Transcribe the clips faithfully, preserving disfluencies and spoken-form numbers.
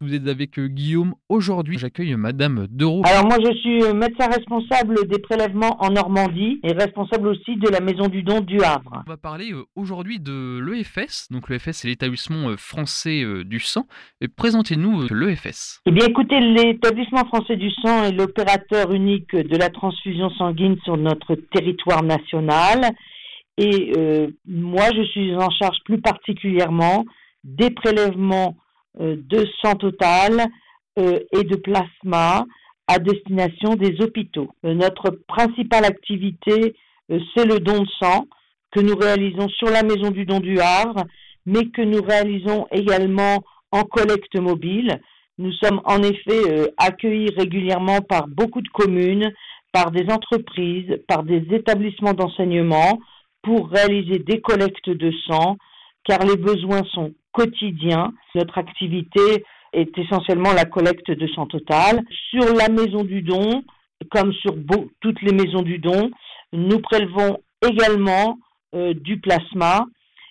vous êtes avec euh, Guillaume. Aujourd'hui, j'accueille Madame Dereau. Alors moi, je suis euh, médecin responsable des prélèvements en Normandie et responsable aussi de la Maison du Don du Havre. On va parler euh, aujourd'hui de l'E F S. Donc l'E F S, c'est l'établissement euh, français euh, du sang. Et présentez-nous euh, l'E F S. Eh bien, écoutez, l'établissement français du sang est l'opérateur unique de la transfusion sanguine sur notre territoire national. Et euh, moi, je suis en charge plus particulièrement des prélèvements euh, de sang total euh, et de plasma à destination des hôpitaux. Euh, notre principale activité, euh, c'est le don de sang que nous réalisons sur la Maison du Don du Havre, mais que nous réalisons également en collecte mobile. Nous sommes en effet euh, accueillis régulièrement par beaucoup de communes, par des entreprises, par des établissements d'enseignement pour réaliser des collectes de sang, car les besoins sont quotidiens. Notre activité est essentiellement la collecte de sang total. Sur la Maison du Don, comme sur beau, toutes les maisons du don, nous prélevons également euh, du plasma.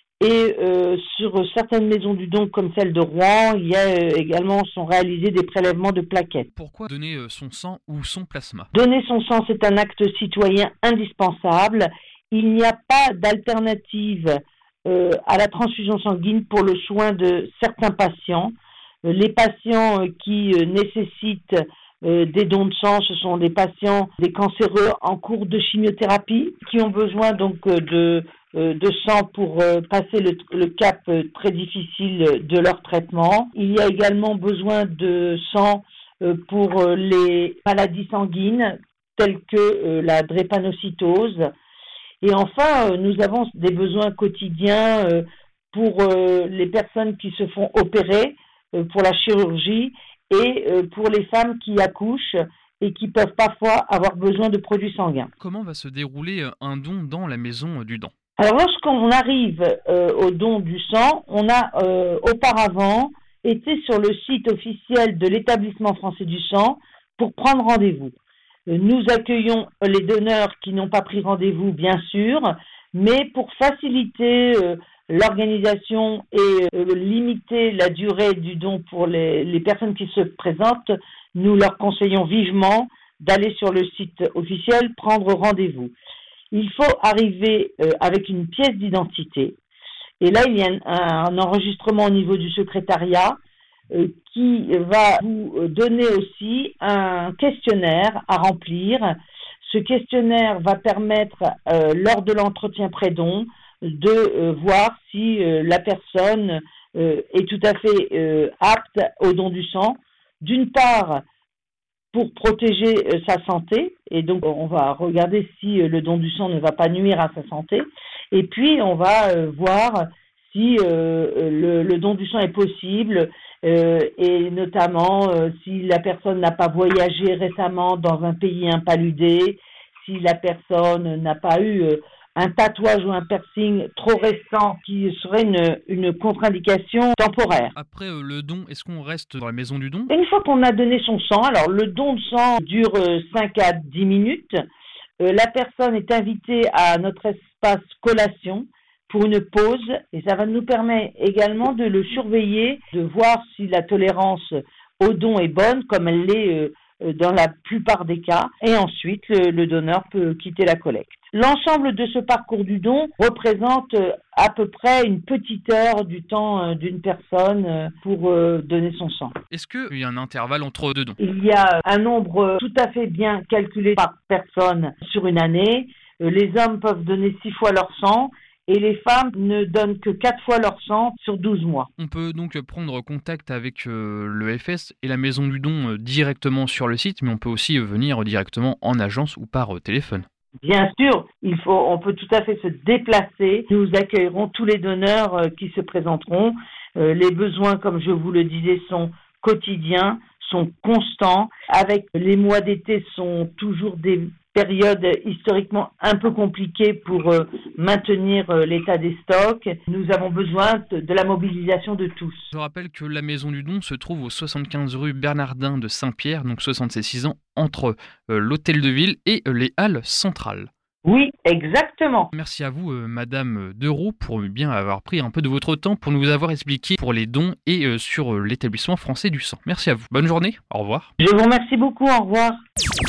Et euh, sur certaines maisons du don, comme celle de Rouen, il y a euh, également sont réalisés des prélèvements de plaquettes. Pourquoi donner euh, son sang ou son plasma ? Donner son sang, c'est un acte citoyen indispensable. Il n'y a pas d'alternative euh, à la transfusion sanguine pour le soin de certains patients. Euh, les patients euh, qui euh, nécessitent euh, des dons de sang, ce sont des patients, des cancéreux en cours de chimiothérapie, qui ont besoin donc euh, de euh, de sang pour euh, passer le, le cap euh, très difficile de leur traitement. Il y a également besoin de sang euh, pour euh, les maladies sanguines telles que euh, la drépanocytose. Et enfin, euh, nous avons des besoins quotidiens euh, pour euh, les personnes qui se font opérer, euh, pour la chirurgie et euh, pour les femmes qui accouchent et qui peuvent parfois avoir besoin de produits sanguins. Comment va se dérouler euh, un don dans la Maison du Don ? Alors, lorsqu'on arrive euh, au don du sang, on a euh, auparavant été sur le site officiel de l'établissement français du sang pour prendre rendez-vous. Nous accueillons les donneurs qui n'ont pas pris rendez-vous, bien sûr, mais pour faciliter euh, l'organisation et euh, limiter la durée du don pour les, les personnes qui se présentent, nous leur conseillons vivement d'aller sur le site officiel, prendre rendez-vous. Il faut arriver euh, avec une pièce d'identité. Et là, il y a un, un enregistrement au niveau du secrétariat euh, qui va vous donner aussi un questionnaire à remplir. Ce questionnaire va permettre, euh, lors de l'entretien pré-don, de euh, voir si euh, la personne euh, est tout à fait euh, apte au don du sang. D'une part, pour protéger euh, sa santé, et donc on va regarder si euh, le don du sang ne va pas nuire à sa santé, et puis on va euh, voir si euh, le, le don du sang est possible, euh, et notamment euh, si la personne n'a pas voyagé récemment dans un pays impaludé, si la personne n'a pas eu euh, un tatouage ou un piercing trop récent qui serait une, une contre-indication temporaire. Après euh, le don, est-ce qu'on reste dans la Maison du Don ? Une fois qu'on a donné son sang, alors le don de sang dure euh, cinq à dix minutes. Euh, la personne est invitée à notre espace collation pour une pause et ça va nous permettre également de le surveiller, de voir si la tolérance au don est bonne comme elle l'est euh, dans la plupart des cas, et ensuite le, le donneur peut quitter la collecte. L'ensemble de ce parcours du don représente à peu près une petite heure du temps d'une personne pour donner son sang. Est-ce qu'il y a un intervalle entre deux dons ? Il y a un nombre tout à fait bien calculé par personne sur une année. Les hommes peuvent donner six fois leur sang et les femmes ne donnent que quatre fois leur sang sur douze mois. On peut donc prendre contact avec euh, le F S et la Maison du Don euh, directement sur le site, mais on peut aussi euh, venir directement en agence ou par euh, téléphone. Bien sûr, il faut, on peut tout à fait se déplacer. Nous accueillerons tous les donneurs euh, qui se présenteront. Euh, les besoins, comme je vous le disais, sont quotidiens, sont constants. Avec les mois d'été, sont toujours des période historiquement un peu compliquée pour euh, maintenir euh, l'état des stocks. Nous avons besoin de, de la mobilisation de tous. Je rappelle que la Maison du Don se trouve au soixante-quinze rue Bernardin de Saint-Pierre, donc soixante-seize ans, entre euh, l'Hôtel de Ville et euh, les Halles centrales. Oui, exactement. Merci à vous, euh, Madame Deroux, pour bien avoir pris un peu de votre temps pour nous avoir expliqué pour les dons et euh, sur euh, l'établissement français du sang. Merci à vous. Bonne journée. Au revoir. Je vous remercie beaucoup. Au revoir.